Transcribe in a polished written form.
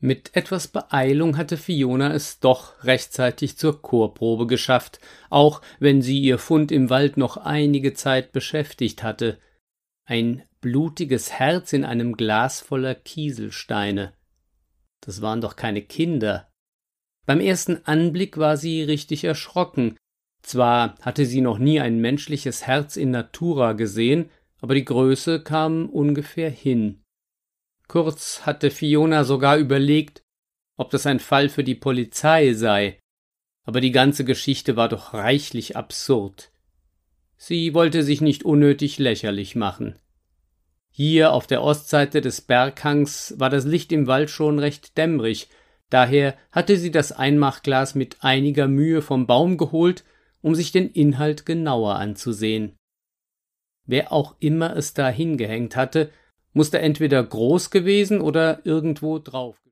Mit etwas Beeilung hatte Fiona es doch rechtzeitig zur Chorprobe geschafft, auch wenn sie ihr Fund im Wald noch einige Zeit beschäftigt hatte. Ein blutiges Herz in einem Glas voller Kieselsteine. Das waren doch keine Kinder. Beim ersten Anblick war sie richtig erschrocken. Zwar hatte sie noch nie ein menschliches Herz in Natura gesehen, aber die Größe kam ungefähr hin. Kurz hatte Fiona sogar überlegt, ob das ein Fall für die Polizei sei, aber die ganze Geschichte war doch reichlich absurd. Sie wollte sich nicht unnötig lächerlich machen. Hier auf der Ostseite des Berghangs war das Licht im Wald schon recht dämmerig, daher hatte sie das Einmachglas mit einiger Mühe vom Baum geholt, um sich den Inhalt genauer anzusehen. Wer auch immer es da hingehängt hatte, musste entweder groß gewesen oder irgendwo drauf